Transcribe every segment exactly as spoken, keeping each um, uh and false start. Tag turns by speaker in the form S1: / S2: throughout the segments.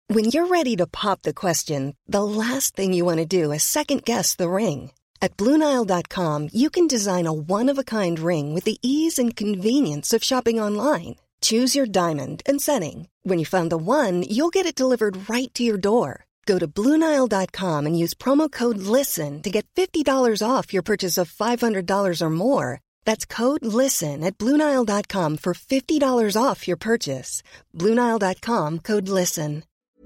S1: When you're ready to pop the question, the last thing you want to do is second-guess the ring. At Blue Nile dot com, you can design a one-of-a-kind ring with the ease and convenience of shopping online. Choose your diamond and setting. When you find the one, you'll get it delivered right to your door. Go to Blue Nile dot com and use promo code LISTEN to get fifty dollars off your purchase of five hundred dollars or more. That's code LISTEN at Blue Nile dot com for fifty dollars off your purchase. Blue Nile dot com, code LISTEN.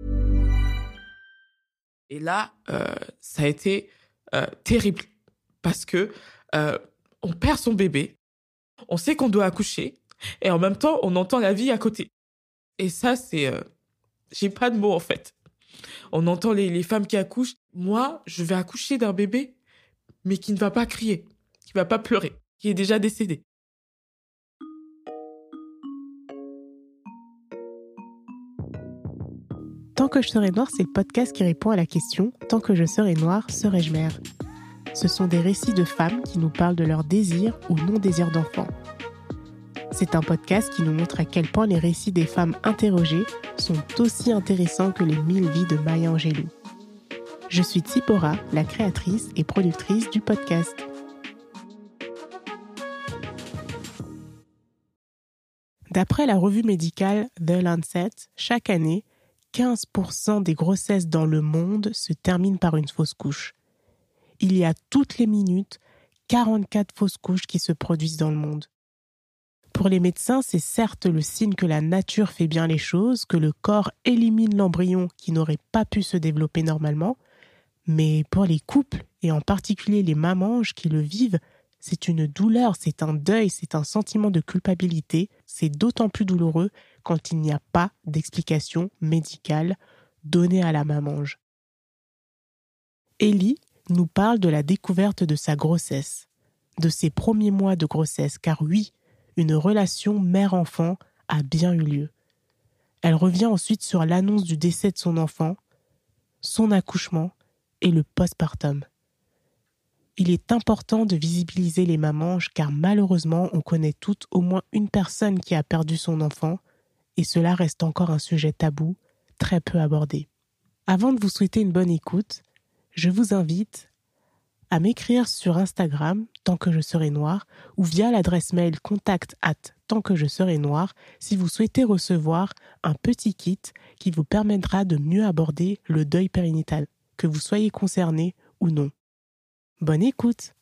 S2: Et là, euh, ça a été euh, terrible parce que euh, on perd son bébé, on sait qu'on doit accoucher et en même temps, on entend la vie à côté. Et ça, c'est... Euh, j'ai pas de mots, en fait. On entend les, les femmes qui accouchent. Moi, je vais accoucher d'un bébé, mais qui ne va pas crier, qui ne va pas pleurer, qui est déjà décédé.
S3: Tant que je serai noire, c'est le podcast qui répond à la question « Tant que je serai noire, serai-je mère ?» Ce sont des récits de femmes qui nous parlent de leur désir ou non-désir d'enfant. C'est un podcast qui nous montre à quel point les récits des femmes interrogées sont aussi intéressants que les mille vies de Maya Angelou. Je suis Tsipora, la créatrice et productrice du podcast. D'après la revue médicale The Lancet, chaque année, quinze pour cent des grossesses dans le monde se terminent par une fausse couche. Il y a toutes les minutes quarante-quatre fausses couches qui se produisent dans le monde. Pour les médecins, c'est certes le signe que la nature fait bien les choses, que le corps élimine l'embryon qui n'aurait pas pu se développer normalement, mais pour les couples, et en particulier les mamanges qui le vivent, c'est une douleur, c'est un deuil, c'est un sentiment de culpabilité, c'est d'autant plus douloureux quand il n'y a pas d'explication médicale donnée à la mamange. Ellie nous parle de la découverte de sa grossesse, de ses premiers mois de grossesse, car oui, une relation mère-enfant a bien eu lieu. Elle revient ensuite sur l'annonce du décès de son enfant, son accouchement et le postpartum. Il est important de visibiliser les mamanges car malheureusement, on connaît toutes au moins une personne qui a perdu son enfant et cela reste encore un sujet tabou, très peu abordé. Avant de vous souhaiter une bonne écoute, je vous invite à m'écrire sur Instagram, tant que je serai noire, ou via l'adresse mail contact at tant que je serai noire, si vous souhaitez recevoir un petit kit qui vous permettra de mieux aborder le deuil périnatal, que vous soyez concerné ou non. Bonne écoute!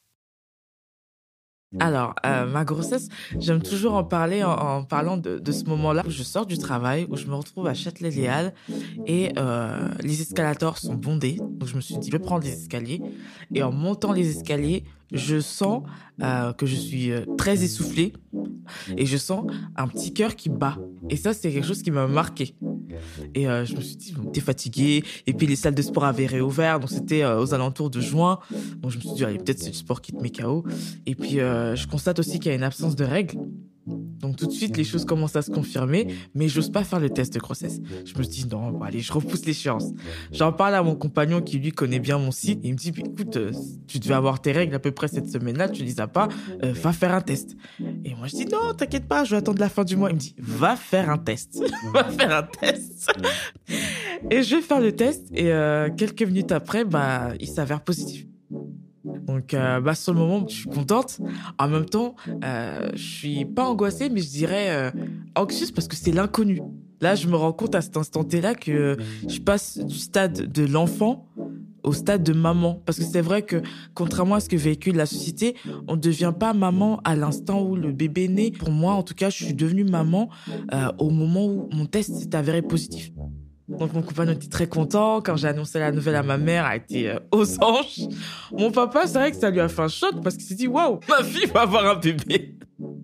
S2: Alors, euh, ma grossesse, j'aime toujours en parler en, en parlant de, de ce moment-là où je sors du travail, où je me retrouve à Châtelet-Les Halles et euh, les escalators sont bondés. Donc, je me suis dit, je vais prendre les escaliers. Et en montant les escaliers, je sens euh, que je suis euh, très essoufflée et je sens un petit cœur qui bat. Et ça, c'est quelque chose qui m'a marqué. Et euh, je me suis dit, bon, t'es fatiguée. Et puis, les salles de sport avaient réouvert. Donc, c'était euh, aux alentours de juin. Donc, je me suis dit, allez, peut-être c'est le sport qui te met K O. Et puis, euh, je constate aussi qu'il y a une absence de règles. Donc, tout de suite, les choses commencent à se confirmer. Mais j'ose pas faire le test de grossesse. Je me dis, non, bon, allez, je repousse l'échéance. J'en parle à mon compagnon qui, lui, connaît bien mon cycle. Et il me dit, écoute, euh, tu devais avoir tes règles à peu près cette semaine-là. Tu les as pas. Euh, va faire un test. Et moi, je dis, non, t'inquiète pas, je vais attendre la fin du mois. Il me dit, va faire un test. va faire un test. Et je vais faire le test. Et euh, quelques minutes après, bah, il s'avère positif. Donc, euh, bah, sur le moment, je suis contente. En même temps, euh, je suis pas angoissée, mais je dirais euh, anxieuse parce que c'est l'inconnu. Là, je me rends compte à cet instant T-là que je passe du stade de l'enfant au stade de maman. Parce que c'est vrai que, contrairement à ce que véhicule la société, on ne devient pas maman à l'instant où le bébé naît. Pour moi, en tout cas, je suis devenue maman euh, au moment où mon test s'est avéré positif. Donc mon compagnon était très content. Quand j'ai annoncé la nouvelle à ma mère, elle a été euh, aux anges. Mon papa, c'est vrai que ça lui a fait un choc parce qu'il s'est dit « Waouh, ma fille va avoir un bébé !»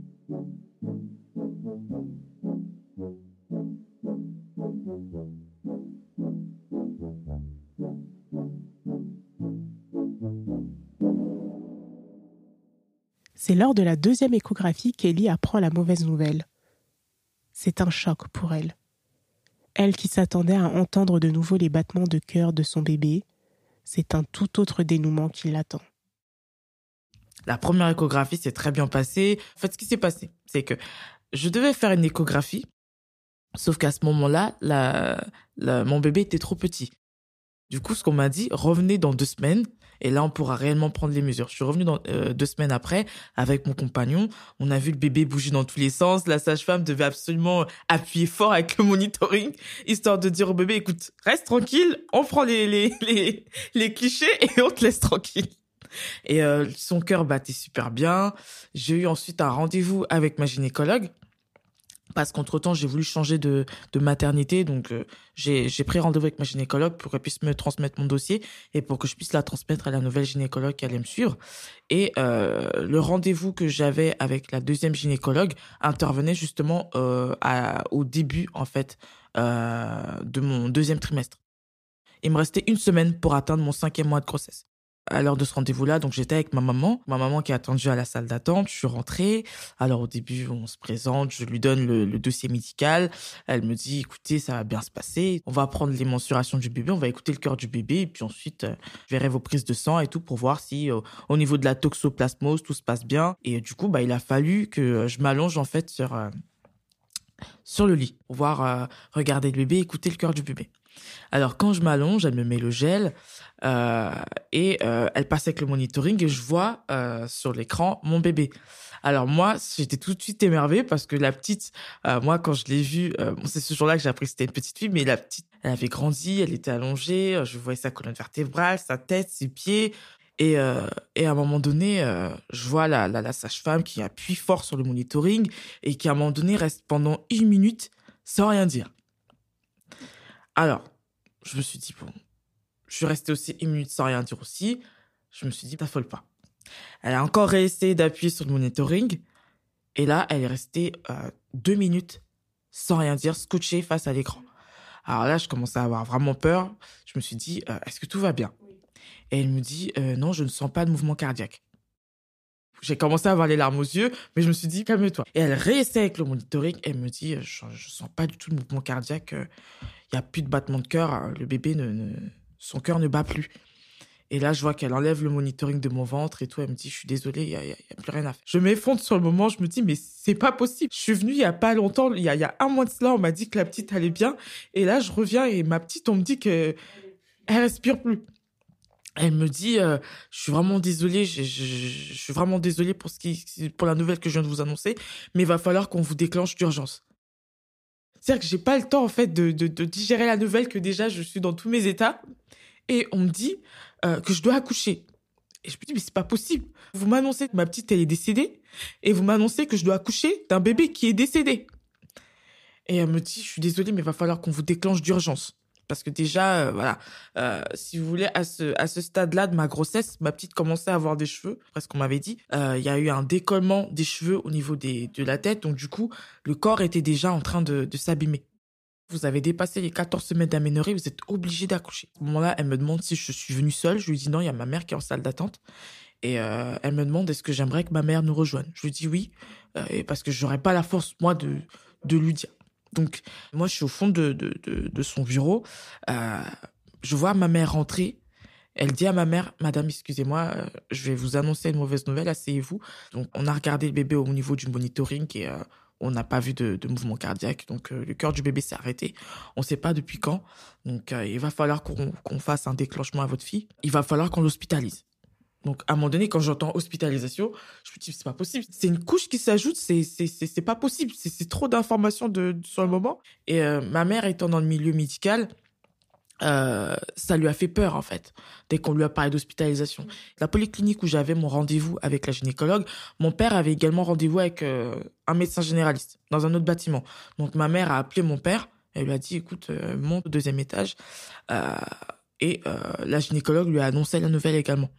S3: C'est lors de la deuxième échographie qu'Ellie apprend la mauvaise nouvelle. C'est un choc pour elle. Elle qui s'attendait à entendre de nouveau les battements de cœur de son bébé, c'est un tout autre dénouement qui l'attend.
S2: La première échographie s'est très bien passée. En fait, ce qui s'est passé, c'est que je devais faire une échographie, sauf qu'à ce moment-là, la, la, mon bébé était trop petit. Du coup, ce qu'on m'a dit, revenez dans deux semaines et là, on pourra réellement prendre les mesures. Je suis revenue dans, euh, deux semaines après avec mon compagnon. On a vu le bébé bouger dans tous les sens. La sage-femme devait absolument appuyer fort avec le monitoring, histoire de dire au bébé, écoute, reste tranquille, on prend les, les, les, les clichés et on te laisse tranquille. Et euh, son cœur battait super bien. J'ai eu ensuite un rendez-vous avec ma gynécologue. Parce qu'entre-temps, j'ai voulu changer de, de maternité. Donc, euh, j'ai, j'ai pris rendez-vous avec ma gynécologue pour qu'elle puisse me transmettre mon dossier et pour que je puisse la transmettre à la nouvelle gynécologue qui allait me suivre. Et euh, le rendez-vous que j'avais avec la deuxième gynécologue intervenait justement euh, à, au début, en fait, euh, de mon deuxième trimestre. Il me restait une semaine pour atteindre mon cinquième mois de grossesse. À l'heure de ce rendez-vous-là, donc j'étais avec ma maman, ma maman qui a attendu à la salle d'attente. Je suis rentrée. Alors au début, on se présente, je lui donne le, le dossier médical. Elle me dit, écoutez, ça va bien se passer. On va prendre les mensurations du bébé, on va écouter le cœur du bébé, et puis ensuite, euh, je verrai vos prises de sang et tout pour voir si, euh, au niveau de la toxoplasmose, tout se passe bien. Et euh, du coup, bah, il a fallu que je m'allonge en fait sur euh, sur le lit pour voir euh, regarder le bébé, écouter le cœur du bébé. Alors quand je m'allonge, elle me met le gel euh, et euh, elle passe avec le monitoring et je vois euh, sur l'écran mon bébé. Alors moi, j'étais tout de suite émerveillée parce que la petite, euh, moi quand je l'ai vue, euh, bon, c'est ce jour-là que j'ai appris que c'était une petite fille, mais la petite, elle avait grandi, elle était allongée, je voyais sa colonne vertébrale, sa tête, ses pieds. Et, euh, et à un moment donné, euh, je vois la, la, la sage-femme qui appuie fort sur le monitoring et qui à un moment donné reste pendant une minute sans rien dire. Alors, je me suis dit, bon, je suis restée aussi une minute sans rien dire aussi. Je me suis dit, t'affole pas. Elle a encore réessayé d'appuyer sur le monitoring. Et là, elle est restée euh, deux minutes sans rien dire, scotchée face à l'écran. Alors là, je commençais à avoir vraiment peur. Je me suis dit, euh, est-ce que tout va bien ? Et elle me dit, euh, non, je ne sens pas de mouvement cardiaque. J'ai commencé à avoir les larmes aux yeux, mais je me suis dit, calme-toi. Et elle réessaie avec le monitoring. Elle me dit, je ne sens pas du tout de mouvement cardiaque. Il n'y a plus de battement de cœur. Le bébé, ne, ne, son cœur ne bat plus. Et là, je vois qu'elle enlève le monitoring de mon ventre et tout. Elle me dit, je suis désolée, il n'y a, y a, y a plus rien à faire. Je m'effondre sur le moment. Je me dis, mais c'est pas possible. Je suis venue il n'y a pas longtemps. Il y a, y a un mois de cela, on m'a dit que la petite allait bien. Et là, je reviens et ma petite, on me dit qu'elle ne respire plus. Elle me dit, euh, je suis vraiment désolée, je, je, je suis vraiment désolée pour ce qui, pour la nouvelle que je viens de vous annoncer, mais il va falloir qu'on vous déclenche d'urgence. C'est-à-dire que j'ai pas le temps, en fait, de, de, de digérer la nouvelle que déjà je suis dans tous mes états. Et on me dit, euh, que je dois accoucher. Et je me dis, mais c'est pas possible. Vous m'annoncez que ma petite, elle est décédée, et vous m'annoncez que je dois accoucher d'un bébé qui est décédé. Et elle me dit, je suis désolée, mais il va falloir qu'on vous déclenche d'urgence. Parce que déjà, euh, voilà, euh, si vous voulez, à ce, à ce stade-là de ma grossesse, ma petite commençait à avoir des cheveux, presque qu'on m'avait dit. Il euh, y a eu un décollement des cheveux au niveau des, de la tête. Donc du coup, le corps était déjà en train de, de s'abîmer. Vous avez dépassé les quatorze semaines d'aménorrhée, vous êtes obligé d'accoucher. À ce moment-là, elle me demande si je suis venue seule. Je lui dis non, il y a ma mère qui est en salle d'attente. Et euh, elle me demande est-ce que j'aimerais que ma mère nous rejoigne. Je lui dis oui, euh, parce que j'aurais pas la force, moi, de, de lui dire. Donc, moi, je suis au fond de, de, de, de son bureau. Euh, je vois ma mère rentrer. Elle dit à ma mère, madame, excusez-moi, euh, je vais vous annoncer une mauvaise nouvelle, asseyez-vous. Donc, on a regardé le bébé au niveau du monitoring et euh, on n'a pas vu de, de mouvement cardiaque. Donc, euh, le cœur du bébé s'est arrêté. On ne sait pas depuis quand. Donc, euh, il va falloir qu'on, qu'on fasse un déclenchement à votre fille. Il va falloir qu'on l'hospitalise. Donc, à un moment donné, quand j'entends hospitalisation, je me dis, c'est pas possible. C'est une couche qui s'ajoute, c'est, c'est, c'est, c'est pas possible. C'est, c'est trop d'informations de, de, sur le moment. Et euh, ma mère étant dans le milieu médical, euh, ça lui a fait peur, en fait, dès qu'on lui a parlé d'hospitalisation. La polyclinique où j'avais mon rendez-vous avec la gynécologue, mon père avait également rendez-vous avec euh, un médecin généraliste dans un autre bâtiment. Donc, ma mère a appelé mon père. Elle lui a dit, écoute, euh, monte au deuxième étage. Euh, et euh, la gynécologue lui a annoncé la nouvelle également.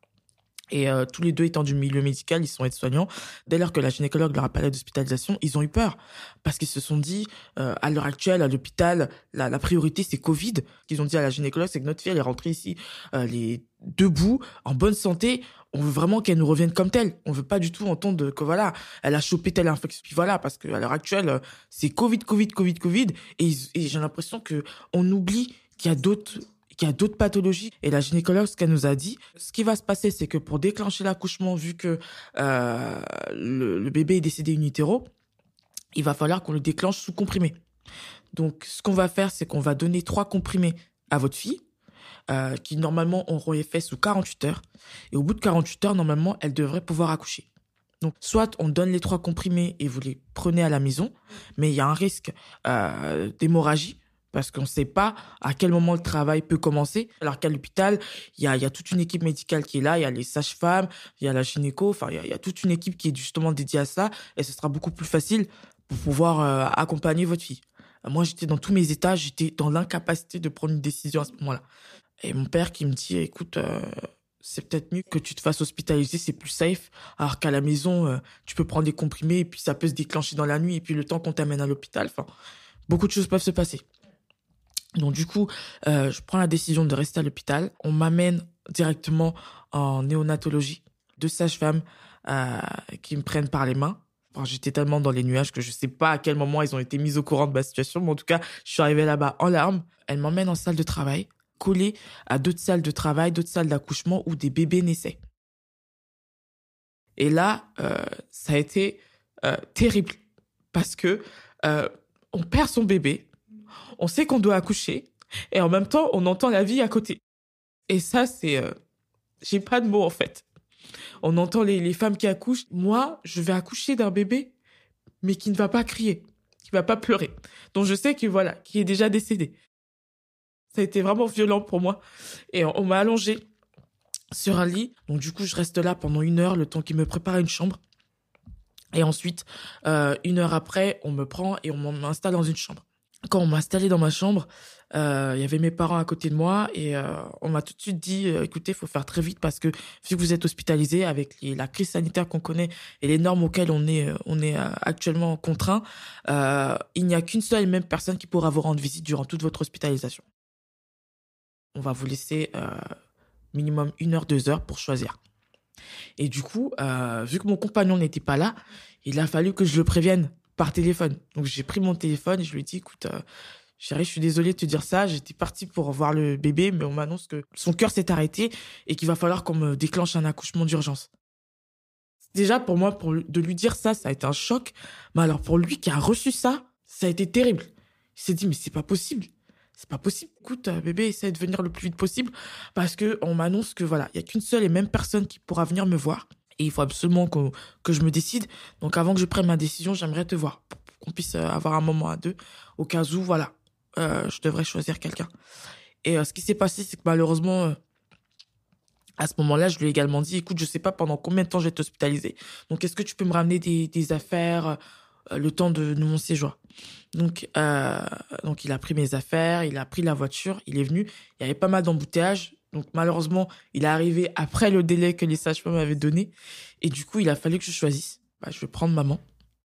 S2: Et euh, tous les deux étant du milieu médical, ils sont aides-soignants. Dès lors que la gynécologue leur a parlé d'hospitalisation, ils ont eu peur. Parce qu'ils se sont dit, euh, à l'heure actuelle, à l'hôpital, la, la priorité, c'est Covid. Ce qu'ils ont dit à la gynécologue, c'est que notre fille, elle est rentrée ici, euh, les debout, en bonne santé. On veut vraiment qu'elle nous revienne comme telle. On veut pas du tout entendre que, voilà, elle a chopé telle infection. Puis voilà, parce qu'à l'heure actuelle, c'est Covid, Covid, Covid, Covid. Et, et j'ai l'impression que on oublie qu'il y a d'autres... qu'il y a d'autres pathologies. Et la gynécologue, ce qu'elle nous a dit, ce qui va se passer, c'est que pour déclencher l'accouchement, vu que euh, le, le bébé est décédé in utero, il va falloir qu'on le déclenche sous comprimé. Donc, ce qu'on va faire, c'est qu'on va donner trois comprimés à votre fille, euh, qui normalement auront effet sous quarante-huit heures. Et au bout de quarante-huit heures, normalement, elle devrait pouvoir accoucher. Donc, soit on donne les trois comprimés et vous les prenez à la maison, mais il y a un risque euh, d'hémorragie parce qu'on ne sait pas à quel moment le travail peut commencer. Alors qu'à l'hôpital, il y a, il y a toute une équipe médicale qui est là, il y a les sages-femmes, il y a la gynéco, enfin, il y a, il y a toute une équipe qui est justement dédiée à ça et ce sera beaucoup plus facile pour pouvoir euh, accompagner votre fille. Moi, j'étais dans tous mes états, j'étais dans l'incapacité de prendre une décision à ce moment-là. Et mon père qui me dit, écoute, euh, c'est peut-être mieux que tu te fasses hospitaliser, c'est plus safe. Alors qu'à la maison, euh, tu peux prendre des comprimés et puis ça peut se déclencher dans la nuit et puis le temps qu'on t'amène à l'hôpital, enfin, beaucoup de choses peuvent se passer. Donc du coup, euh, je prends la décision de rester à l'hôpital. On m'amène directement en néonatologie, deux sages-femmes euh, qui me prennent par les mains. Enfin, j'étais tellement dans les nuages que je sais pas à quel moment elles ont été mises au courant de ma situation, mais en tout cas, je suis arrivée là-bas en larmes. Elles m'emmènent en salle de travail, collée à d'autres salles de travail, d'autres salles d'accouchement où des bébés naissaient. Et là, euh, ça a été euh, terrible parce que euh, on perd son bébé, on sait qu'on doit accoucher et en même temps, on entend la vie à côté. Et ça, c'est... Euh, j'ai pas de mots, en fait. On entend les, les femmes qui accouchent. Moi, je vais accoucher d'un bébé, mais qui ne va pas crier, qui ne va pas pleurer. Donc, je sais que voilà, qui est déjà décédé. Ça a été vraiment violent pour moi. Et on, on m'a allongée sur un lit. Donc, du coup, je reste là pendant une heure, le temps qu'ils me préparent une chambre. Et ensuite, euh, une heure après, on me prend et on m'installe dans une chambre. Quand on m'a installé dans ma chambre, euh, il y avait mes parents à côté de moi et euh, on m'a tout de suite dit euh, écoutez, il faut faire très vite parce que vu que vous êtes hospitalisé avec les, la crise sanitaire qu'on connaît et les normes auxquelles on est, on est euh, actuellement contraint, euh, il n'y a qu'une seule et même personne qui pourra vous rendre visite durant toute votre hospitalisation. On va vous laisser euh, minimum une heure, deux heures pour choisir. Et du coup, euh, vu que mon compagnon n'était pas là, il a fallu que je le prévienne par téléphone. Donc, j'ai pris mon téléphone et je lui ai dit, écoute, euh, chérie, je suis désolée de te dire ça. J'étais partie pour voir le bébé, mais on m'annonce que son cœur s'est arrêté et qu'il va falloir qu'on me déclenche un accouchement d'urgence. Déjà, pour moi, pour, de lui dire ça, ça a été un choc. Mais alors, pour lui qui a reçu ça, ça a été terrible. Il s'est dit, mais c'est pas possible. C'est pas possible. Écoute, bébé, essaie de venir le plus vite possible parce que on m'annonce que voilà, il y a qu'une seule et même personne qui pourra venir me voir. Et il faut absolument que, que je me décide. Donc, avant que je prenne ma décision, j'aimerais te voir pour qu'on puisse avoir un moment à deux au cas où, voilà, euh, je devrais choisir quelqu'un. Et euh, ce qui s'est passé, c'est que malheureusement, euh, à ce moment-là, je lui ai également dit, écoute, je sais pas pendant combien de temps je vais être hospitalisée. Donc, est-ce que tu peux me ramener des, des affaires euh, le temps de, de mon séjour? Donc, euh, donc, il a pris mes affaires, il a pris la voiture, il est venu. Il y avait pas mal d'embouteillages. Donc, malheureusement, il est arrivé après le délai que les sages-femmes m'avaient donné. Et du coup, il a fallu que je choisisse. Bah, je vais prendre maman.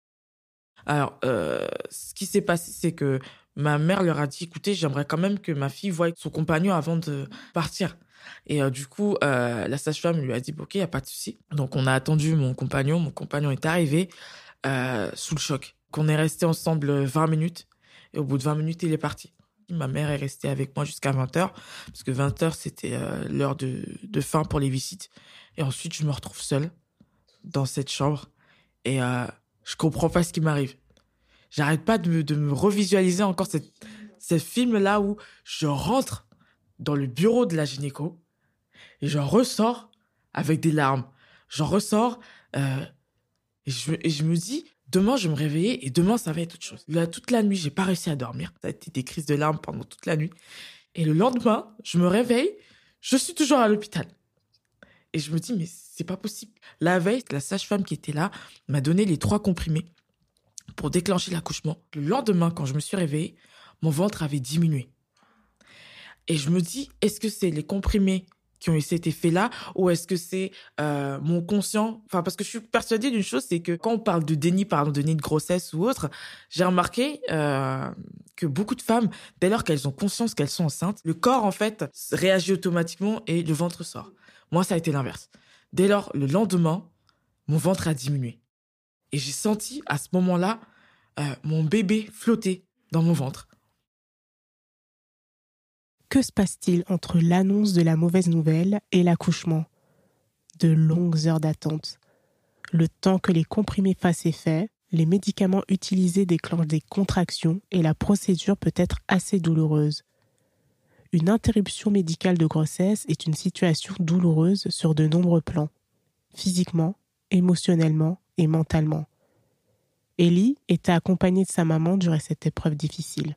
S2: Alors, euh, ce qui s'est passé, c'est que ma mère leur a dit, écoutez, j'aimerais quand même que ma fille voie son compagnon avant de partir. Et euh, du coup, euh, la sage-femme lui a dit, ok, il n'y a pas de souci. Donc, on a attendu mon compagnon. Mon compagnon est arrivé euh, sous le choc. Qu'on est resté ensemble vingt minutes. Et au bout de vingt minutes, il est parti. Ma mère est restée avec moi jusqu'à vingt heures, parce que vingt heures, c'était euh, l'heure de, de fin pour les visites. Et ensuite, je me retrouve seule dans cette chambre et euh, je comprends pas ce qui m'arrive. J'arrête pas de me, de me revisualiser encore cette, ce film-là où je rentre dans le bureau de la gynéco et j'en ressors avec des larmes. J'en ressors euh, et, je, et je me dis... Demain, je vais me réveiller et demain, ça va être autre chose. Là, toute la nuit, j'ai pas réussi à dormir. Ça a été des crises de larmes pendant toute la nuit. Et le lendemain, je me réveille, je suis toujours à l'hôpital. Et je me dis, mais c'est pas possible. La veille, la sage-femme qui était là m'a donné les trois comprimés pour déclencher l'accouchement. Le lendemain, quand je me suis réveillée, mon ventre avait diminué. Et je me dis, est-ce que c'est les comprimés qui ont eu cet effet-là, ou est-ce que c'est euh, mon conscient? Enfin, parce que je suis persuadée d'une chose, c'est que quand on parle de déni, pardon, déni de grossesse ou autre, j'ai remarqué euh, que beaucoup de femmes, dès lors qu'elles ont conscience qu'elles sont enceintes, le corps, en fait, réagit automatiquement et le ventre sort. Moi, ça a été l'inverse. Dès lors, le lendemain, mon ventre a diminué. Et j'ai senti, à ce moment-là, euh, mon bébé flotter dans mon ventre.
S3: Que se passe-t-il entre l'annonce de la mauvaise nouvelle et l'accouchement? De longues heures d'attente. Le temps que les comprimés fassent effet, les médicaments utilisés déclenchent des contractions et la procédure peut être assez douloureuse. Une interruption médicale de grossesse est une situation douloureuse sur de nombreux plans, physiquement, émotionnellement et mentalement. Ellie était accompagnée de sa maman durant cette épreuve difficile.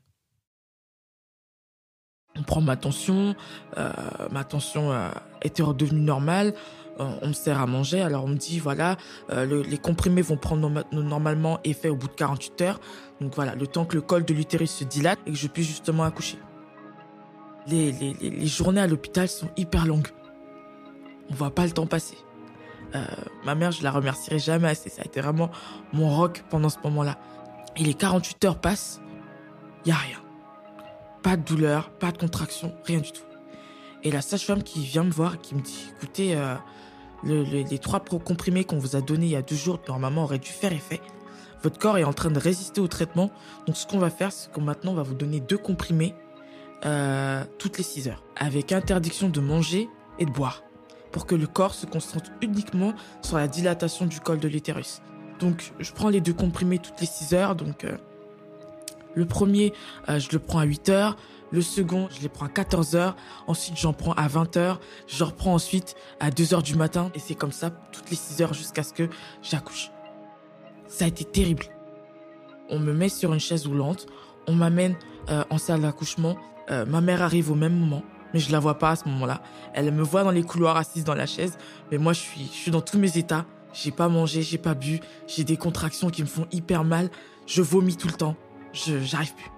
S2: On prend ma tension, euh, ma tension euh, était redevenue normale, euh, on me sert à manger, alors on me dit voilà, euh, le, les comprimés vont prendre no- normalement effet au bout de quarante-huit heures, donc voilà, le temps que le col de l'utérus se dilate et que je puisse justement accoucher. Les, les, les, les journées à l'hôpital sont hyper longues, on voit pas le temps passer. Euh, ma mère, je la remercierai jamais assez, ça a été vraiment mon rock pendant ce moment-là. Et les quarante-huit heures passent, il y a rien. Pas de douleur, pas de contraction, rien du tout. Et la sage-femme qui vient me voir, qui me dit, écoutez, euh, le, le, les trois comprimés qu'on vous a donnés il y a deux jours, normalement, auraient dû faire effet. Votre corps est en train de résister au traitement. Donc, ce qu'on va faire, c'est qu'on maintenant, on va vous donner deux comprimés euh, toutes les six heures, avec interdiction de manger et de boire, pour que le corps se concentre uniquement sur la dilatation du col de l'utérus. Donc, je prends les deux comprimés toutes les six heures, donc... Euh, Le premier, euh, je le prends à huit heures. Le second, je les prends à quatorze heures. Ensuite, j'en prends à vingt heures. Je reprends ensuite à deux heures du matin. Et c'est comme ça, toutes les six heures jusqu'à ce que j'accouche. Ça a été terrible. On me met sur une chaise roulante. On m'amène euh, en salle d'accouchement. Euh, ma mère arrive au même moment. Mais je la vois pas à ce moment-là. Elle me voit dans les couloirs assise dans la chaise. Mais moi, je suis, je suis dans tous mes états. J'ai pas mangé, j'ai pas bu. J'ai des contractions qui me font hyper mal. Je vomis tout le temps. Je, j'arrive plus.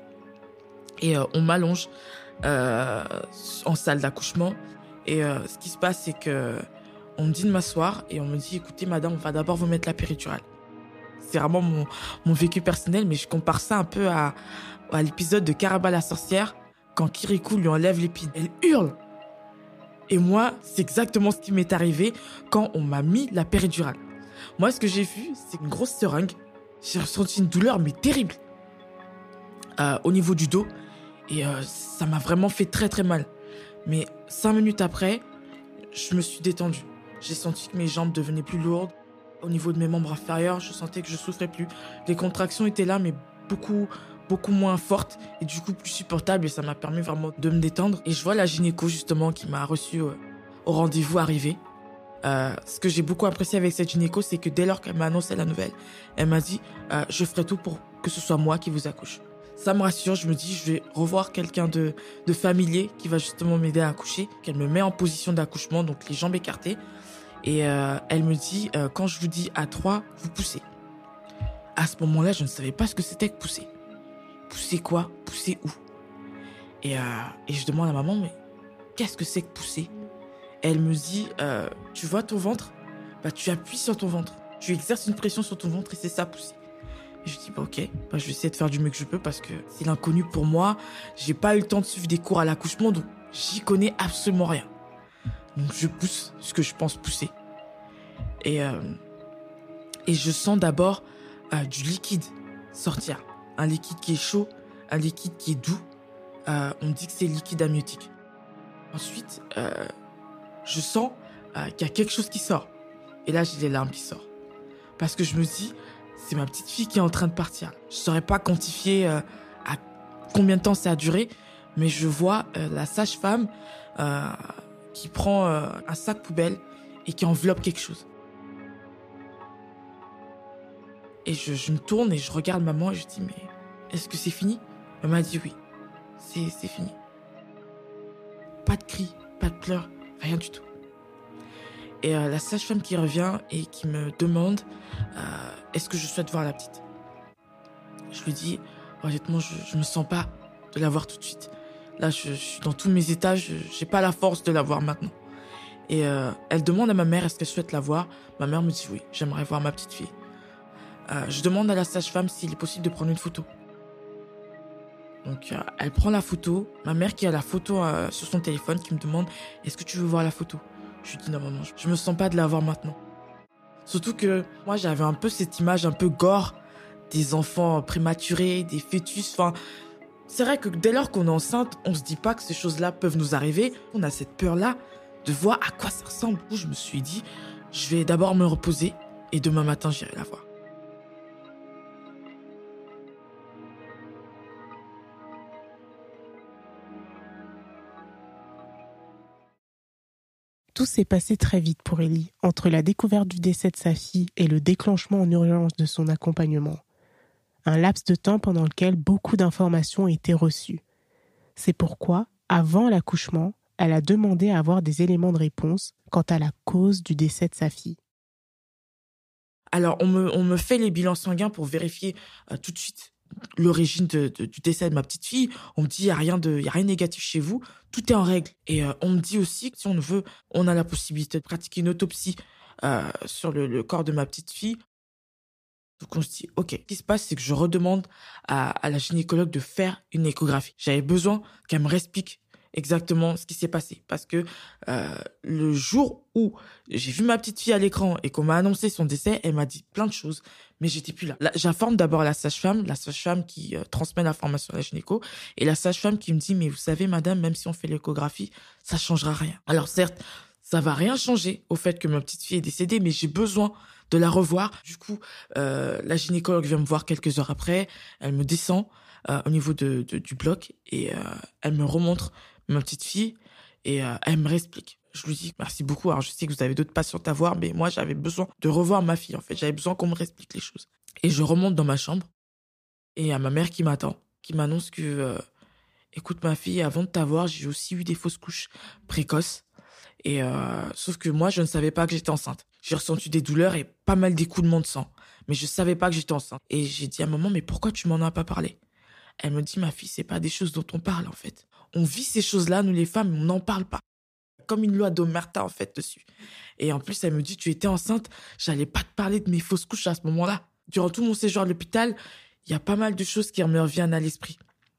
S2: Et euh, on m'allonge euh, en salle d'accouchement. Et euh, ce qui se passe, c'est que on me dit de m'asseoir et on me dit, écoutez, madame, on va d'abord vous mettre la péridurale. C'est vraiment mon, mon vécu personnel, mais je compare ça un peu à, à l'épisode de Caraba la sorcière, quand Kirikou lui enlève l'épine. Elle hurle. Et moi, c'est exactement ce qui m'est arrivé quand on m'a mis la péridurale. Moi, ce que j'ai vu, c'est une grosse seringue. J'ai ressenti une douleur, mais terrible. Euh, au niveau du dos et euh, ça m'a vraiment fait très très mal. Mais cinq minutes après, je me suis détendue. J'ai senti que mes jambes devenaient plus lourdes. Au niveau de mes membres inférieurs, je sentais que je souffrais plus. Les contractions étaient là, mais beaucoup, beaucoup moins fortes et du coup plus supportables. Et ça m'a permis vraiment de me détendre. Et je vois la gynéco justement qui m'a reçue euh, au rendez-vous arriver. Euh, ce que j'ai beaucoup apprécié avec cette gynéco, c'est que dès lors qu'elle m'a annoncé la nouvelle, elle m'a dit euh, « Je ferai tout pour que ce soit moi qui vous accouche ». Ça me rassure, je me dis, je vais revoir quelqu'un de, de familier qui va justement m'aider à accoucher, qu'elle me met en position d'accouchement, donc les jambes écartées. Et euh, elle me dit, euh, quand je vous dis à trois, vous poussez. À ce moment-là, je ne savais pas ce que c'était que pousser. Pousser quoi? Pousser où? Et, euh, et je demande à maman, mais qu'est-ce que c'est que pousser? Elle me dit, euh, tu vois ton ventre? Bah, tu appuies sur ton ventre. Tu exerces une pression sur ton ventre et c'est ça, pousser. Et je dis, bah, ok, bah, je vais essayer de faire du mieux que je peux parce que c'est l'inconnu pour moi. J'ai pas eu le temps de suivre des cours à l'accouchement, donc j'y connais absolument rien. Donc je pousse ce que je pense pousser. Et, euh, et je sens d'abord euh, du liquide sortir. Un liquide qui est chaud, un liquide qui est doux. Euh, on dit que c'est liquide amniotique. Ensuite, euh, je sens euh, qu'il y a quelque chose qui sort. Et là, j'ai les larmes qui sortent. Parce que je me dis... c'est ma petite fille qui est en train de partir. Je ne saurais pas quantifier euh, à combien de temps ça a duré, mais je vois euh, la sage-femme euh, qui prend euh, un sac poubelle et qui enveloppe quelque chose. Et je, je me tourne et je regarde maman et je dis, mais est-ce que c'est fini? Elle m'a dit oui, c'est, c'est fini. Pas de cris, pas de pleurs, rien du tout. Et euh, la sage-femme qui revient et qui me demande euh, est-ce que je souhaite voir la petite. Je lui dis, honnêtement, je ne me sens pas de la voir tout de suite. Là, je, je suis dans tous mes états, je n'ai pas la force de la voir maintenant. Et euh, elle demande à ma mère est-ce qu'elle souhaite la voir. Ma mère me dit oui, j'aimerais voir ma petite fille. Euh, je demande à la sage-femme s'il est possible de prendre une photo. Donc, euh, elle prend la photo. Ma mère qui a la photo euh, sur son téléphone qui me demande est-ce que tu veux voir la photo. Je lui dis non maman, je me sens pas de la voir maintenant. Surtout que moi j'avais un peu cette image un peu gore des enfants prématurés, des fœtus. Enfin, c'est vrai que dès lors qu'on est enceinte, on se dit pas que ces choses-là peuvent nous arriver. On a cette peur-là de voir à quoi ça ressemble. Je me suis dit, je vais d'abord me reposer et demain matin j'irai la voir.
S3: Tout s'est passé très vite pour Ellie, entre la découverte du décès de sa fille et le déclenchement en urgence de son accompagnement. Un laps de temps pendant lequel beaucoup d'informations ont été reçues. C'est pourquoi, avant l'accouchement, elle a demandé à avoir des éléments de réponse quant à la cause du décès de sa fille.
S2: Alors, on me, on me fait les bilans sanguins pour vérifier euh, tout de suite l'origine de, de, du décès de ma petite fille. On me dit, il n'y a rien de, il y a rien de négatif chez vous, tout est en règle. Et euh, on me dit aussi que si on le veut, on a la possibilité de pratiquer une autopsie euh, sur le, le corps de ma petite fille. Donc on se dit, ok, ce qui se passe, c'est que je redemande à, à la gynécologue de faire une échographie. J'avais besoin qu'elle me réexplique exactement ce qui s'est passé. Parce que euh, le jour où j'ai vu ma petite fille à l'écran et qu'on m'a annoncé son décès, elle m'a dit plein de choses, mais j'étais plus là. là j'informe d'abord la sage-femme, la sage-femme qui euh, transmet l'information à la gynéco, et la sage-femme qui me dit, mais vous savez, madame, même si on fait l'échographie, ça changera rien. Alors certes, ça va rien changer au fait que ma petite fille est décédée, mais j'ai besoin de la revoir. Du coup, euh, la gynécologue vient me voir quelques heures après, elle me descend euh, au niveau de, de, du bloc et euh, elle me remontre ma petite fille et euh, elle me réexplique. Je lui dis merci beaucoup, alors je sais que vous avez d'autres patientes à voir, mais moi j'avais besoin de revoir ma fille en fait, j'avais besoin qu'on me réexplique les choses. Et je remonte dans ma chambre et il y a ma mère qui m'attend, qui m'annonce que euh, écoute ma fille, avant de t'avoir, j'ai aussi eu des fausses couches précoces. Et euh, sauf que moi, je ne savais pas que j'étais enceinte. J'ai ressenti des douleurs et pas mal d'écoulements de sang. Mais je savais pas que j'étais enceinte. Et j'ai dit à maman, mais pourquoi tu m'en as pas parlé? Elle me dit, ma fille, c'est pas des choses dont on parle, en fait. On vit ces choses-là, nous les femmes, on n'en parle pas. Comme une loi d'omerta, en fait, dessus. Et en plus, elle me dit, tu étais enceinte, j'allais pas te parler de mes fausses couches à ce moment-là. Durant tout mon séjour à l'hôpital, il y a pas mal de choses qui me reviennent à l'esprit.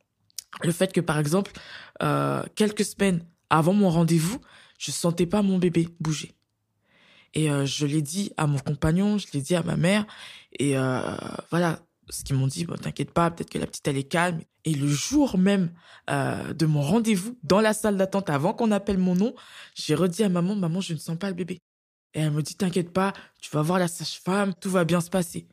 S2: Le fait que, par exemple, euh, quelques semaines avant mon rendez-vous, je sentais pas mon bébé bouger. Et euh, je l'ai dit à mon compagnon, je l'ai dit à ma mère. Et euh, voilà, ce qu'ils m'ont dit, bon, t'inquiète pas, peut-être que la petite, elle est calme. Et le jour même euh, de mon rendez-vous, dans la salle d'attente, avant qu'on appelle mon nom, j'ai redit à maman, maman, je ne sens pas le bébé. Et elle me dit, t'inquiète pas, tu vas voir la sage-femme, tout va bien se passer.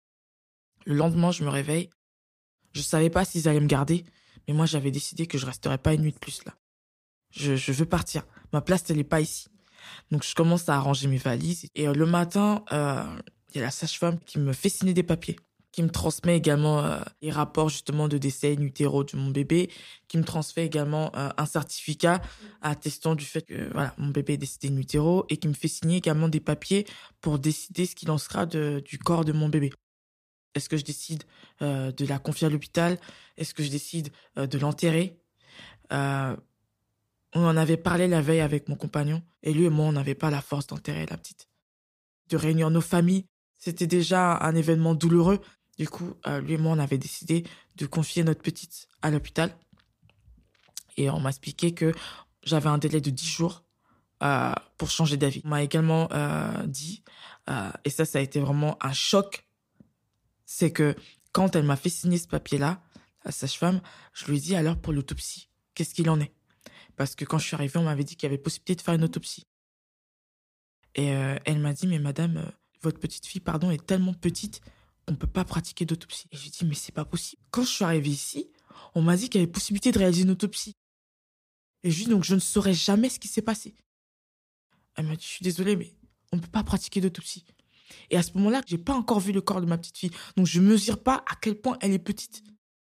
S2: Le lendemain, je me réveille. Je savais pas s'ils allaient me garder, mais moi, j'avais décidé que je resterais pas une nuit de plus là. Je, je veux partir. Ma place, elle est pas ici. Donc, je commence à arranger mes valises. Et euh, le matin, il euh, y a la sage-femme qui me fait signer des papiers, qui me transmet également euh, les rapports justement de décès in utero de mon bébé, qui me transmet également euh, un certificat attestant du fait que voilà, mon bébé est décédé in utero et qui me fait signer également des papiers pour décider ce qu'il en sera de, du corps de mon bébé. Est-ce que je décide euh, de la confier à l'hôpital? Est-ce que je décide euh, de l'enterrer? euh, On en avait parlé la veille avec mon compagnon, et lui et moi, on n'avait pas la force d'enterrer la petite. De réunir nos familles, c'était déjà un événement douloureux. Du coup, euh, lui et moi, on avait décidé de confier notre petite à l'hôpital. Et on m'a expliqué que j'avais un délai de dix jours euh, pour changer d'avis. On m'a également euh, dit, euh, et ça, ça a été vraiment un choc, c'est que quand elle m'a fait signer ce papier-là, la sage-femme, je lui ai dit, alors pour l'autopsie, qu'est-ce qu'il en est? Parce que quand je suis arrivée, on m'avait dit qu'il y avait possibilité de faire une autopsie. Et euh, elle m'a dit, mais madame, euh, votre petite fille, pardon, est tellement petite qu'on ne peut pas pratiquer d'autopsie. Et j'ai dit, mais c'est pas possible. Quand je suis arrivée ici, on m'a dit qu'il y avait possibilité de réaliser une autopsie. Et je dis, donc je ne saurais jamais ce qui s'est passé. Elle m'a dit, je suis désolée, mais on ne peut pas pratiquer d'autopsie. Et à ce moment-là, j'ai pas encore vu le corps de ma petite fille. Donc je mesure pas à quel point elle est petite.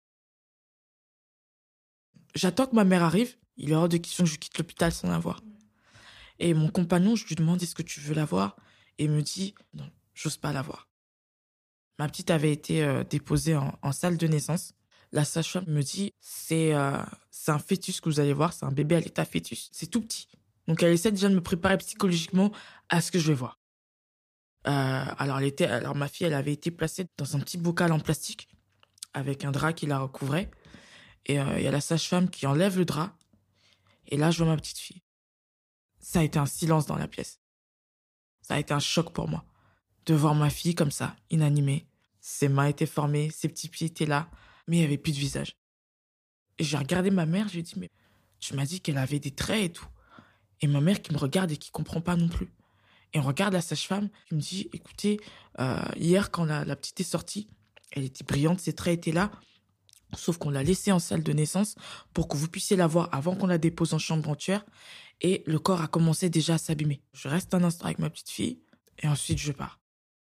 S2: J'attends que ma mère arrive. Il est hors de question que je quitte l'hôpital sans la voir. Et mon compagnon, je lui demande, est-ce que tu veux la voir? Et il me dit, non, j'ose pas la voir. Ma petite avait été euh, déposée en, en salle de naissance. La sage-femme me dit, c'est, euh, c'est un fœtus que vous allez voir, c'est un bébé à l'état fœtus. C'est tout petit. Donc elle essaie déjà de me préparer psychologiquement à ce que je vais voir. Euh, alors, elle était, alors ma fille, elle avait été placée dans un petit bocal en plastique avec un drap qui la recouvrait. Et il euh, y a la sage-femme qui enlève le drap. Et là, je vois ma petite fille. Ça a été un silence dans la pièce. Ça a été un choc pour moi. De voir ma fille comme ça, inanimée. Ses mains étaient formées, ses petits pieds étaient là, mais il n'y avait plus de visage. Et j'ai regardé ma mère, je lui ai dit, mais tu m'as dit qu'elle avait des traits et tout. Et ma mère qui me regarde et qui ne comprend pas non plus. Et on regarde la sage-femme qui me dit, écoutez, euh, hier quand la, la petite est sortie, elle était brillante, ses traits étaient là, sauf qu'on l'a laissée en salle de naissance pour que vous puissiez la voir avant qu'on la dépose en chambre entière. Et le corps a commencé déjà à s'abîmer. Je reste un instant avec ma petite fille et ensuite je pars.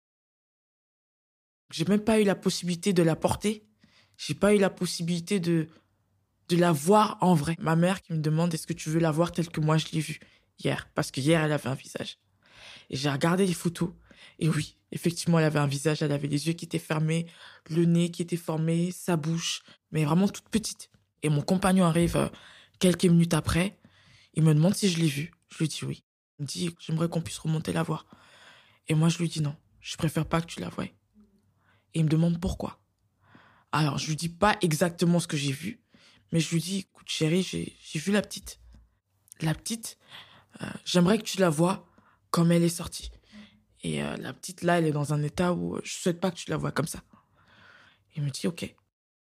S2: J'ai même pas eu la possibilité de la porter. J'ai pas eu la possibilité de, de la voir en vrai. Ma mère qui me demande est-ce que tu veux la voir telle que moi je l'ai vue hier. Parce que hier, elle avait un visage. Et j'ai regardé les photos. Et oui, effectivement, elle avait un visage. Elle avait les yeux qui étaient fermés, le nez qui était formé, sa bouche. Mais vraiment toute petite. Et mon compagnon arrive euh, quelques minutes après. Il me demande si je l'ai vue. Je lui dis oui. Il me dit j'aimerais qu'on puisse remonter la voir. Et moi, je lui dis non. Je préfère pas que tu la voies. Et il me demande pourquoi. Alors, je lui dis pas exactement ce que j'ai vu, mais je lui dis, écoute, chérie, j'ai, j'ai vu la petite. La petite, euh, j'aimerais que tu la vois comme elle est sortie. Et euh, la petite, là, elle est dans un état où euh, je souhaite pas que tu la vois comme ça. Il me dit, ok.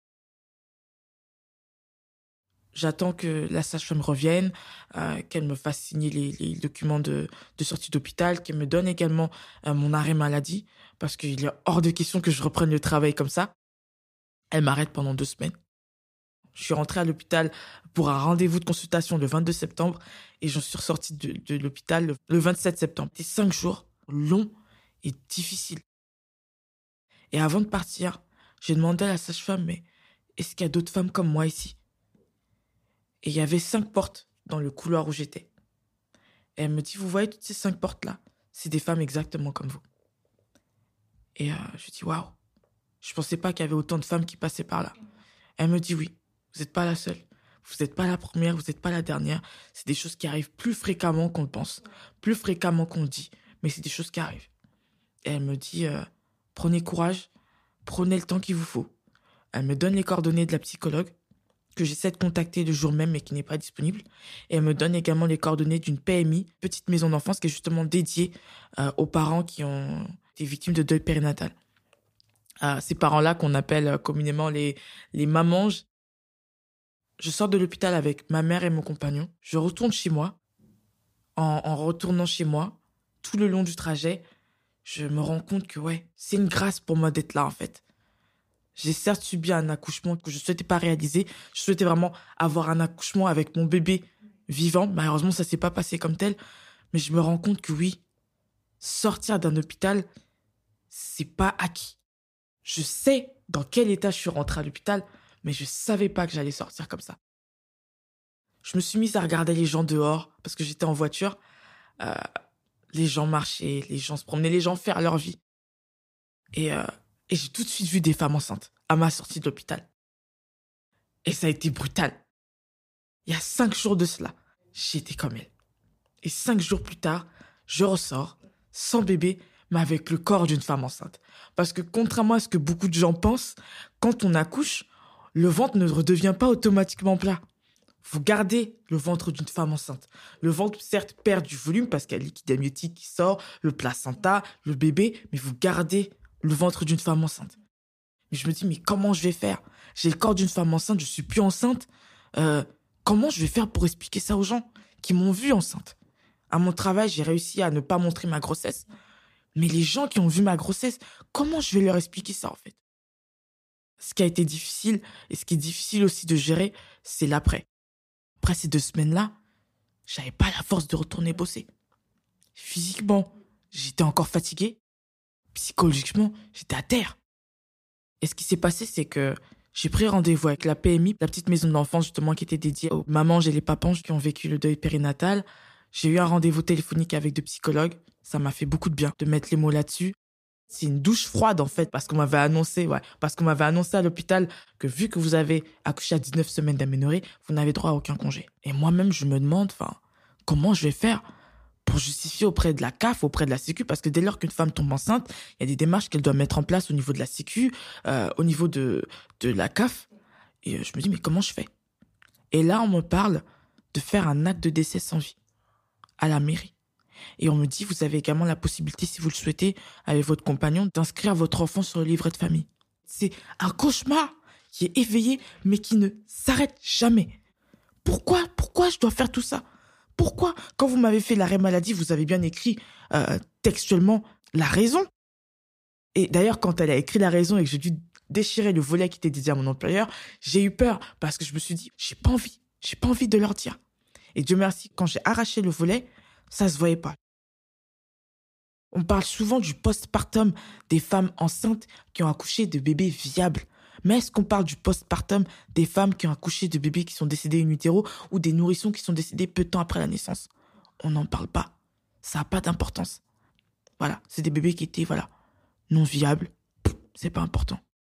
S2: J'attends que la sage-femme revienne, euh, qu'elle me fasse signer les, les documents de, de sortie d'hôpital, qu'elle me donne également euh, mon arrêt maladie, parce qu'il est hors de question que je reprenne le travail comme ça. Elle m'arrête pendant deux semaines. Je suis rentrée à l'hôpital pour un rendez-vous de consultation le vingt-deux septembre et j'en suis ressortie de, de l'hôpital le, le vingt-sept septembre. C'était cinq jours longs et difficiles. Et avant de partir, j'ai demandé à la sage-femme, mais est-ce qu'il y a d'autres femmes comme moi ici ? Et il y avait cinq portes dans le couloir où j'étais. Et elle me dit, vous voyez toutes ces cinq portes-là ? C'est des femmes exactement comme vous. Et euh, je dis, waouh, je pensais pas qu'il y avait autant de femmes qui passaient par là. Elle me dit, oui, vous n'êtes pas la seule. Vous n'êtes pas la première, vous n'êtes pas la dernière. C'est des choses qui arrivent plus fréquemment qu'on le pense, plus fréquemment qu'on le dit. Mais c'est des choses qui arrivent. Et elle me dit, euh, prenez courage, prenez le temps qu'il vous faut. Elle me donne les coordonnées de la psychologue que j'essaie de contacter le jour même mais qui n'est pas disponible. Et elle me donne également les coordonnées d'une P M I, petite maison d'enfance qui est justement dédiée euh, aux parents qui ont été victimes de deuil périnatal. Euh, ces parents-là qu'on appelle euh, communément les, les mamanges. Je sors de l'hôpital avec ma mère et mon compagnon. Je retourne chez moi. En, en retournant chez moi, tout le long du trajet, je me rends compte que ouais, c'est une grâce pour moi d'être là en fait. J'ai certes subi un accouchement que je ne souhaitais pas réaliser. Je souhaitais vraiment avoir un accouchement avec mon bébé vivant. Malheureusement, ça ne s'est pas passé comme tel. Mais je me rends compte que oui, sortir d'un hôpital, c'est pas acquis. Je sais dans quel état je suis rentrée à l'hôpital, mais je savais pas que j'allais sortir comme ça. Je me suis mise à regarder les gens dehors, parce que j'étais en voiture. Euh, les gens marchaient, les gens se promenaient, les gens faire leur vie. Et... Euh, Et j'ai tout de suite vu des femmes enceintes à ma sortie de l'hôpital. Et ça a été brutal. Il y a cinq jours de cela, j'étais comme elle. Et cinq jours plus tard, je ressors, sans bébé, mais avec le corps d'une femme enceinte. Parce que contrairement à ce que beaucoup de gens pensent, quand on accouche, le ventre ne redevient pas automatiquement plat. Vous gardez le ventre d'une femme enceinte. Le ventre, certes, perd du volume parce qu'il y a le liquide amniotique qui sort, le placenta, le bébé, mais vous gardez le ventre d'une femme enceinte. Et je me dis, mais comment je vais faire ? J'ai le corps d'une femme enceinte, je suis plus enceinte. Euh, comment je vais faire pour expliquer ça aux gens qui m'ont vue enceinte ? À mon travail, j'ai réussi à ne pas montrer ma grossesse. Mais les gens qui ont vu ma grossesse, comment je vais leur expliquer ça, en fait ? Ce qui a été difficile, et ce qui est difficile aussi de gérer, c'est l'après. Après ces deux semaines-là, j'avais pas la force de retourner bosser. Physiquement, j'étais encore fatiguée. Psychologiquement, j'étais à terre. Et ce qui s'est passé, c'est que j'ai pris rendez-vous avec la P M I, la petite maison d'enfance justement qui était dédiée aux mamans et les papans qui ont vécu le deuil périnatal. J'ai eu un rendez-vous téléphonique avec deux psychologues. Ça m'a fait beaucoup de bien de mettre les mots là-dessus. C'est une douche froide en fait, parce qu'on m'avait annoncé, ouais, parce qu'on m'avait annoncé à l'hôpital que vu que vous avez accouché à dix-neuf semaines d'aménorrhée, vous n'avez droit à aucun congé. Et moi-même, je me demande, enfin, comment je vais faire pour justifier auprès de la C A F, auprès de la Sécu, parce que dès lors qu'une femme tombe enceinte, il y a des démarches qu'elle doit mettre en place au niveau de la Sécu, euh, au niveau de, de la C A F. Et euh, je me dis, mais comment je fais ? Et là, on me parle de faire un acte de décès sans vie à la mairie. Et on me dit, vous avez également la possibilité, si vous le souhaitez, avec votre compagnon, d'inscrire votre enfant sur le livret de famille. C'est un cauchemar qui est éveillé, mais qui ne s'arrête jamais. Pourquoi ? Pourquoi je dois faire tout ça ? Pourquoi ? Quand vous m'avez fait l'arrêt maladie, vous avez bien écrit euh, textuellement la raison. Et d'ailleurs, quand elle a écrit la raison et que j'ai dû déchirer le volet qui était dédié à mon employeur, j'ai eu peur parce que je me suis dit, j'ai pas envie, j'ai pas envie de leur dire. Et Dieu merci, quand j'ai arraché le volet, ça se voyait pas. On parle souvent du postpartum des femmes enceintes qui ont accouché de bébés viables. Mais est-ce qu'on parle du postpartum des femmes qui ont accouché de bébés qui sont décédés in utero ou des nourrissons qui sont décédés peu de temps après la naissance? On n'en parle pas. Ça n'a pas d'importance. Voilà, c'est des bébés qui étaient, voilà, non viables. C'est pas important.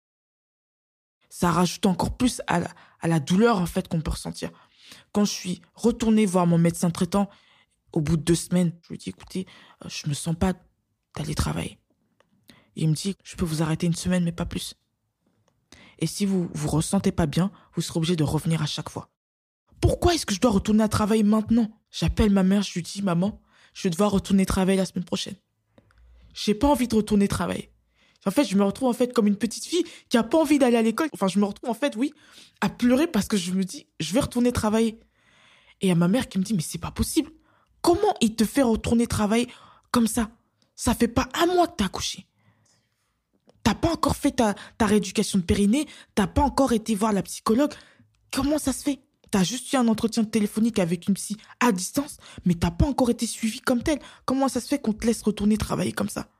S2: Ça rajoute encore plus à la, à la douleur, en fait, qu'on peut ressentir. Quand je suis retournée voir mon médecin traitant, au bout de deux semaines, je lui ai dit, écoutez, euh, je me sens pas d'aller travailler. Et il me dit, je peux vous arrêter une semaine, mais pas plus. Et si vous vous ressentez pas bien, vous serez obligé de revenir à chaque fois. Pourquoi est-ce que je dois retourner à travailler maintenant? J'appelle ma mère, je lui dis, maman, je vais devoir retourner travailler la semaine prochaine. J'ai pas envie de retourner travailler. En fait, je me retrouve en fait comme une petite fille qui a pas envie d'aller à l'école. Enfin, je me retrouve en fait, oui, à pleurer parce que je me dis, je vais retourner travailler. Et il y a ma mère qui me dit, mais c'est pas possible. Comment il te fait retourner travailler comme ça? Ça fait pas un mois que t'as accouché. T'as pas encore fait ta, ta rééducation de périnée. T'as pas encore été voir la psychologue. Comment ça se fait? T'as juste eu un entretien téléphonique avec une psy à distance, mais t'as pas encore été suivi comme tel. Comment ça se fait qu'on te laisse retourner travailler comme ça?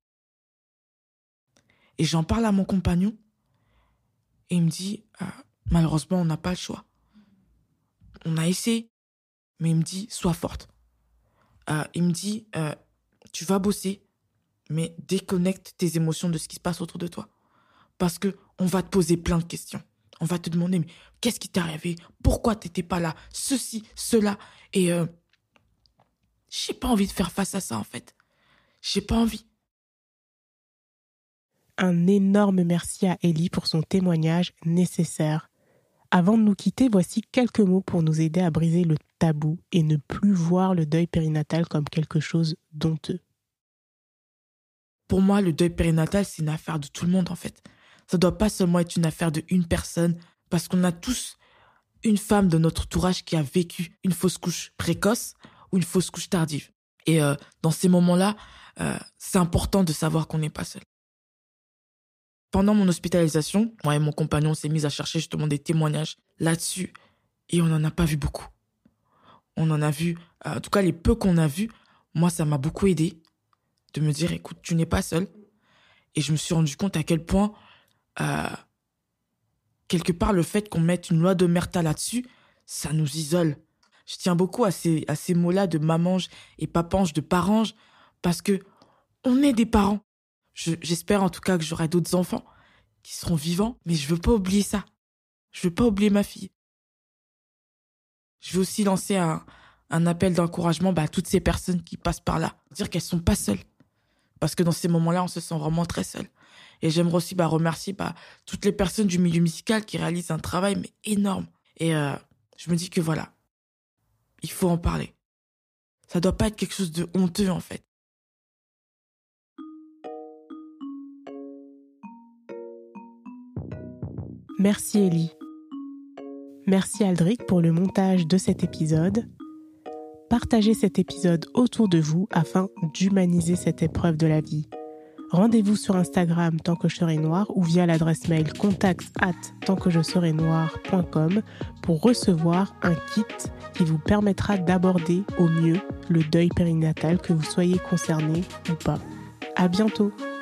S2: Et j'en parle à mon compagnon. Et il me dit, euh, malheureusement, on n'a pas le choix. On a essayé. Mais il me dit, sois forte. Euh, il me dit, euh, tu vas bosser, mais déconnecte tes émotions de ce qui se passe autour de toi. Parce que on va te poser plein de questions. On va te demander, mais qu'est-ce qui t'est arrivé? Pourquoi t'étais pas là? Ceci, cela. Et euh, j'ai pas envie de faire face à ça, en fait. J'ai pas envie.
S3: Un énorme merci à Ellie pour son témoignage nécessaire. Avant de nous quitter, voici quelques mots pour nous aider à briser le tabou et ne plus voir le deuil périnatal comme quelque chose d'honteux.
S2: Pour moi, le deuil périnatal, c'est une affaire de tout le monde, en fait. Ça doit pas seulement être une affaire de une personne, parce qu'on a tous une femme de notre entourage qui a vécu une fausse couche précoce ou une fausse couche tardive. Et euh, dans ces moments-là, euh, c'est important de savoir qu'on n'est pas seul. Pendant mon hospitalisation, moi et mon compagnon, on s'est mis à chercher justement des témoignages là-dessus. Et on n'en a pas vu beaucoup. On en a vu, en tout cas les peu qu'on a vus, moi ça m'a beaucoup aidé de me dire, écoute, tu n'es pas seul. Et je me suis rendu compte à quel point, euh, quelque part, le fait qu'on mette une loi d'omerta là-dessus, ça nous isole. Je tiens beaucoup à ces, à ces mots-là de mamange et papange, de parange, parce que on est des parents. Je, j'espère en tout cas que j'aurai d'autres enfants qui seront vivants, mais je veux pas oublier ça. Je veux pas oublier ma fille. Je veux aussi lancer un, un appel d'encouragement bah, à toutes ces personnes qui passent par là. Dire qu'elles sont pas seules. Parce que dans ces moments-là, on se sent vraiment très seul. Et j'aimerais aussi bah, remercier bah, toutes les personnes du milieu musical qui réalisent un travail mais énorme. Et euh, je me dis que voilà, il faut en parler. Ça doit pas être quelque chose de honteux en fait.
S3: Merci Ellie. Merci Aldric pour le montage de cet épisode. Partagez cet épisode autour de vous afin d'humaniser cette épreuve de la vie. Rendez-vous sur Instagram tant que je serai noire ou via l'adresse mail contact arobase tant que je serai noire point com pour recevoir un kit qui vous permettra d'aborder au mieux le deuil périnatal, que vous soyez concerné ou pas. À bientôt.